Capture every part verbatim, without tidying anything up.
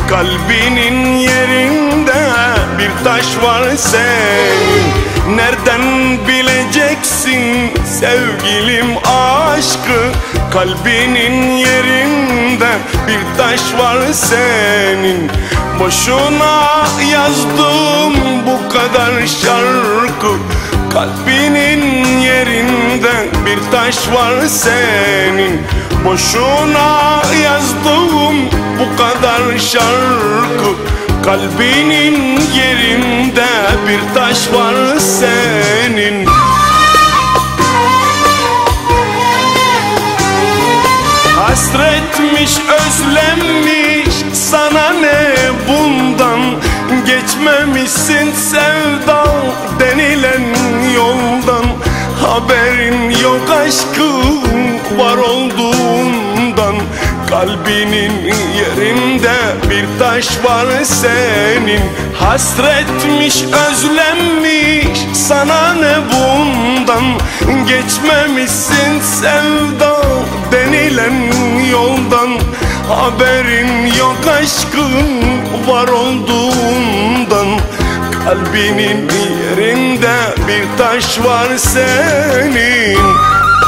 Kalbinin yerinde bir taş var senin. Nereden bileceksin sevgilim aşkı? Kalbinin yerinde bir taş var senin. Boşuna yazdım bu kadar şarkı. Kalbinin yerinde bir taş var senin. Boşuna yazdım bu kadar şarkı. Kalbinin yerinde bir taş var senin. Hasretmiş, özlenmiş, sana ne bundan? Geçmemişsin sevda denilen yoldan. Haberin yok aşkım var olduğundan. Kalbinin yerinde bir taş var senin. Hasretmiş, özlenmiş, sana ne bundan? Geçmemişsin sevda denilen yoldan. Haberin yok aşkım var olduğundan. Kalbinin yerinde bir taş var senin.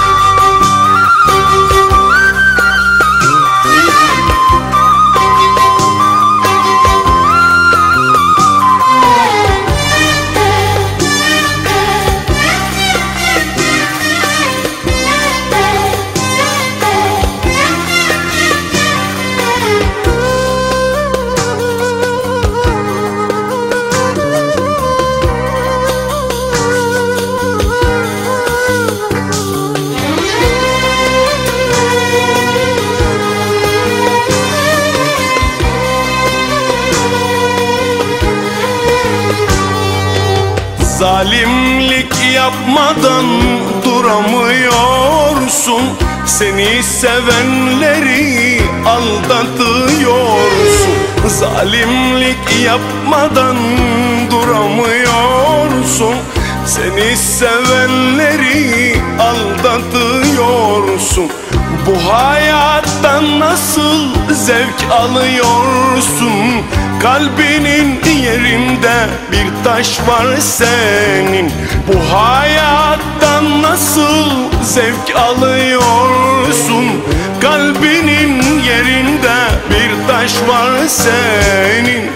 Zalimlik yapmadan duramıyorsun. Seni sevenleri aldatıyorsun. Zalimlik yapmadan duramıyorsun. Seni sevenleri aldatıyorsun. Bu hayattan nasıl zevk alıyorsun? Kalbinin yerinde bir taş var senin. Bu hayattan nasıl zevk alıyorsun? Kalbinin yerinde bir taş var senin.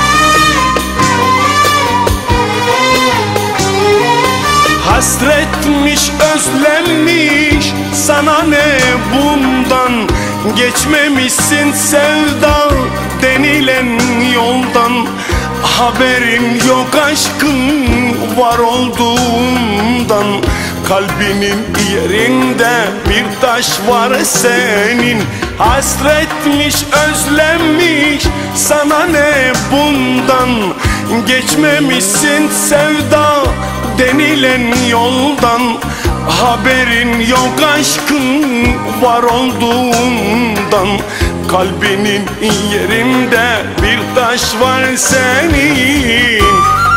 Hasretmiş, özlenmiş, sana ne bundan? Geçmemişsin sevda denilen yoldan. Haberin yok aşkın var olduğundan. Kalbinin yerinde bir taş var senin. Hasretmiş, özlenmiş, sana ne bundan? Geçmemişsin sevda denilen yoldan. Haberin yok aşkın var olduğundan. Kalbinin yerinde bir taş var senin.